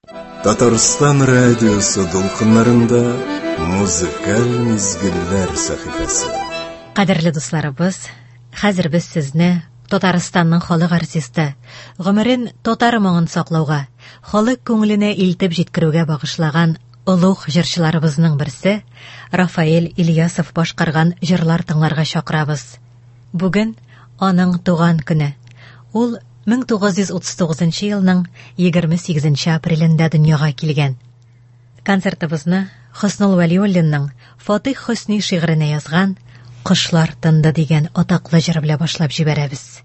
Татарстан радиосы долқынларында музыкаль мизгилләр сәхифәсе. Кадерле дусларыбыз, хәзер без сезне Татарстанның халык артисты, гомерен татар моңын саклауга, халык күңеленә илтеп җиткерүгә багышлаган улуг җырчыларыбызның берсе Рафаэль Ильясов башкарган җырлар тыңларга чакырабыз. Бүген аның туган көне. Ул 1939 елның 28 апрелендә дөньяга килгән. Концертыбызны Хөснул Вәлиуллинның Фатих Хөсни шигыренә язган «Кошлар тынды» дигән атаклы җыр белән башлап җибәрәбез.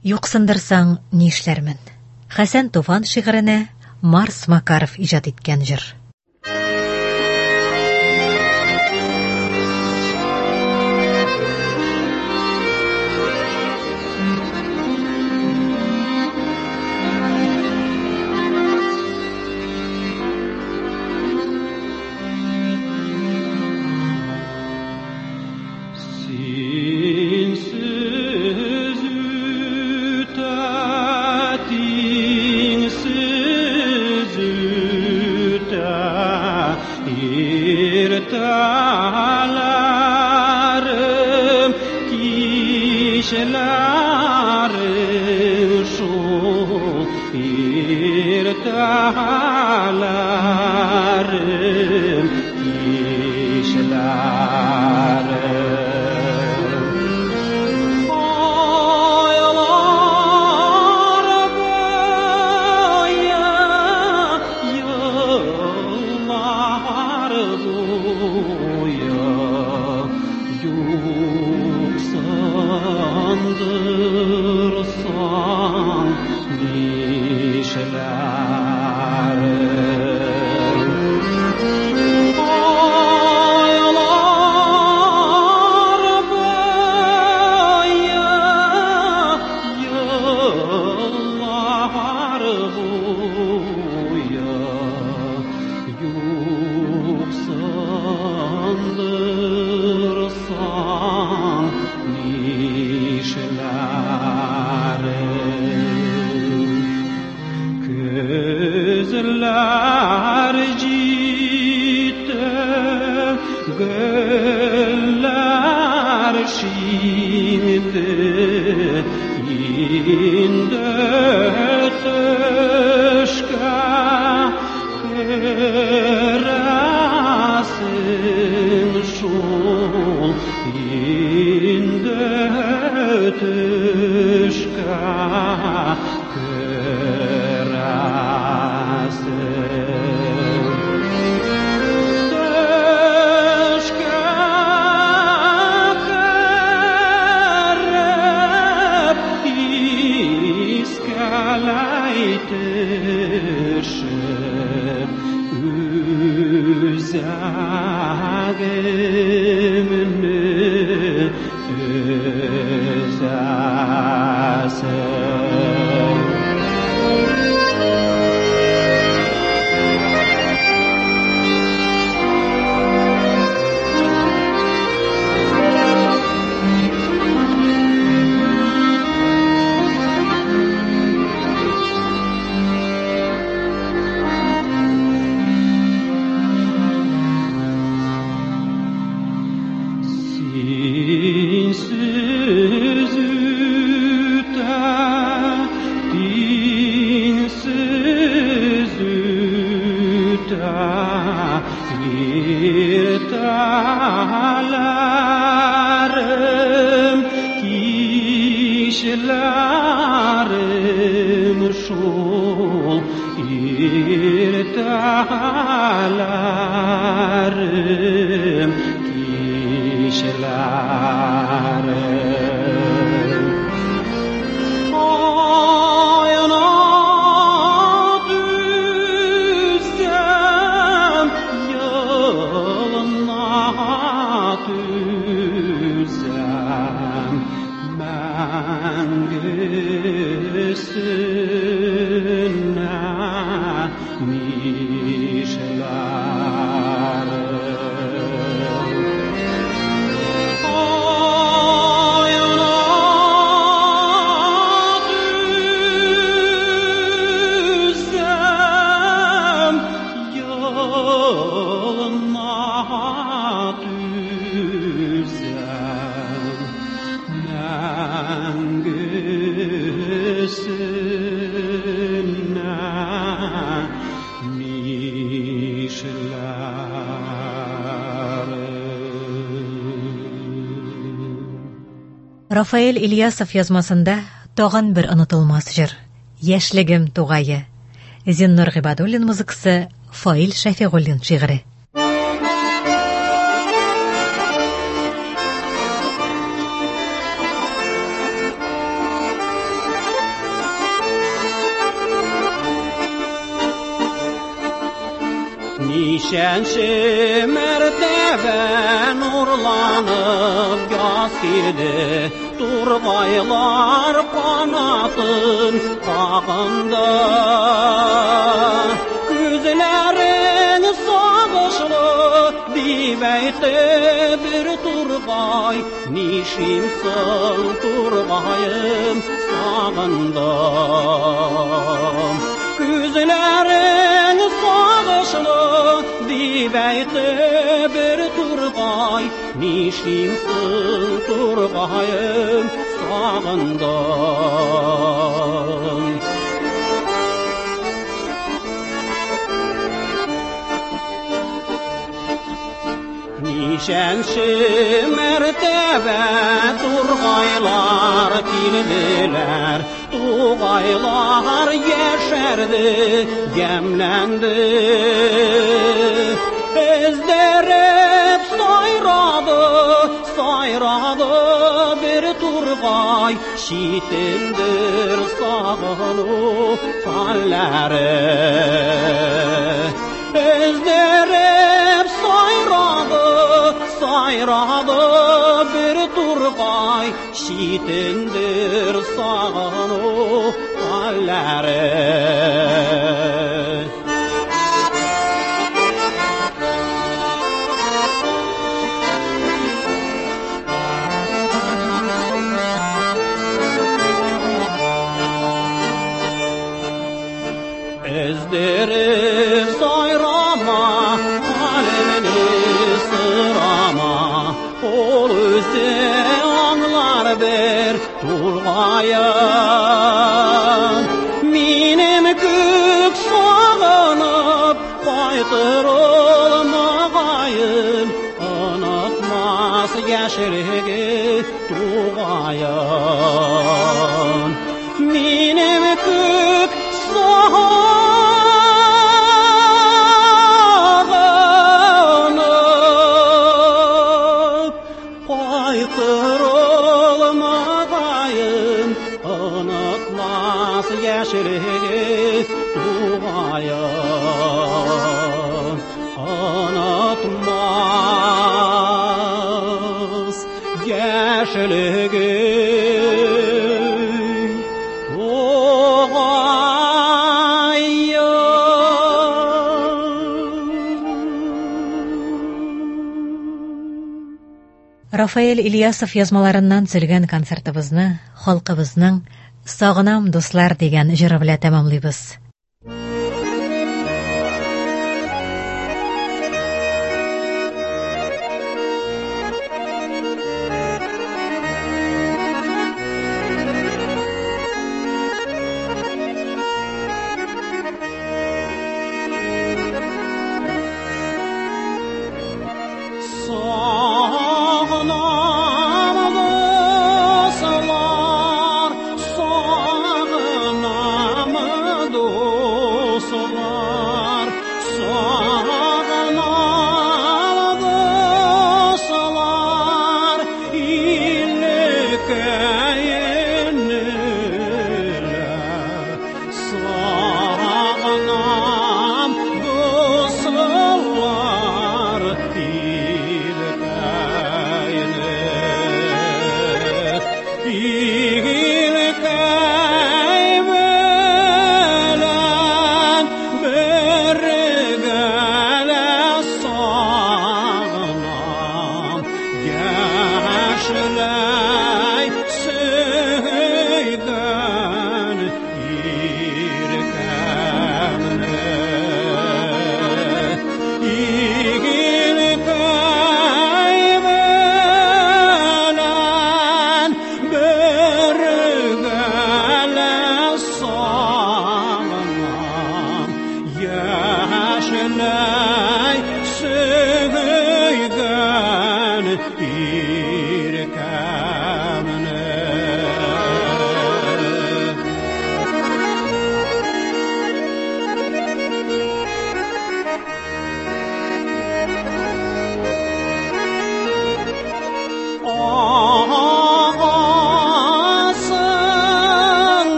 Юксындырсаң, нишләрмен? Хәсән Туфан шигырене Марс Макаров иҗат иткән җыр. Рафаэль Ильясов язмасында тагын бер онытылмас җыр. Яшьлегем тугае. Зиннур Гыйбадуллин музыкасы, Фаил Шәфигуллин шигыре. Nişençi mertebe nurlanıp yaz girdi, Turgaylar kanatın bağında. Güzlerin sağışlı dibeyte bir Turgay, Nişimsin Turgayım sağındım. Güzlerin sağışlı dibeyte bir Turgay, Nişimsin Turgayım sağındım. Nişençi mertebe Turgaylar kildiler, Tugaylar yeşerdi, gemlendi. Ezderip sayradı bir Turgay, şitindir sağını halleri. Ezderip sayradı bir Turgay, şitindir sağını halleri. Ezdirip sayrama, halimini sırama, ol üstü anlar bir Turgayın. Minim kük sağınıp kaytırılmagayın, unutmaz yaşırıgı Turgayın. Minim kük sağınıp kaytırılmagayın, unutmaz yaşırıgı Turgayın. Unutmaz yaşırıgı Рафаэль Ильясов язмаларыннан сөйлгән концертыбызны халкыбызның «Сагынам дуслар» дигән җыры белән тәмамлыйбыз. Yaşlay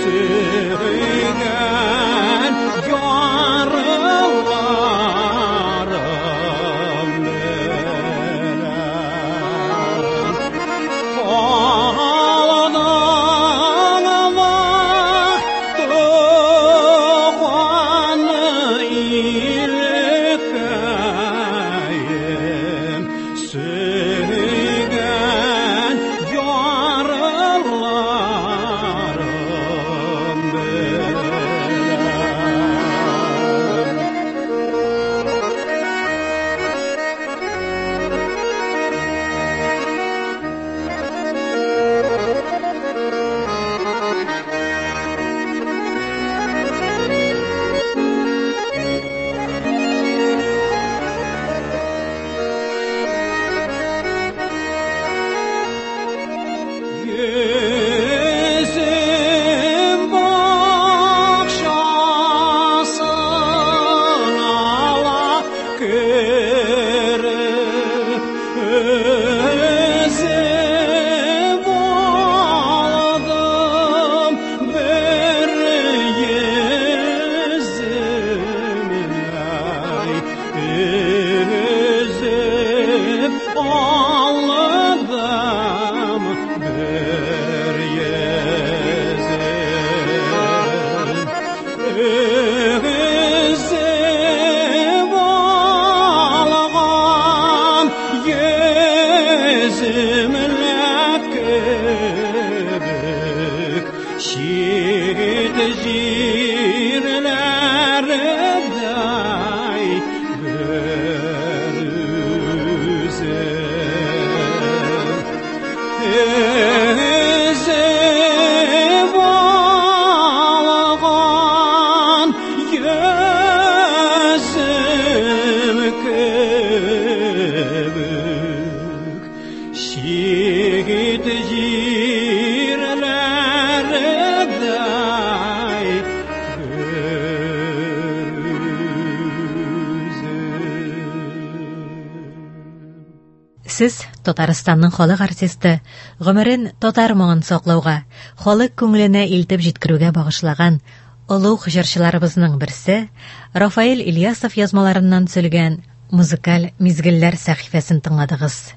Сөйгән ярыларым белән Калдың туганы илкәем Сөйгән ярыларым Yüzüm bakşasına kırıp özüm aldım bir yüzümle özüm aldım bir özüm alğan yüzümle köbük şit jirlerday özüm alğan yüzüm köbük şit jirlerday Сез Татарстанның халык артисты, гомерен татар моңын саклауга, халык күңеленә илтеп җиткерүгә багышлаган олуг җырчыларыбызның берсе Рафаэль Ильясов язмаларыннан сөйләгән музыкаль мизгелләр сәхифәсен тыңладыгыз.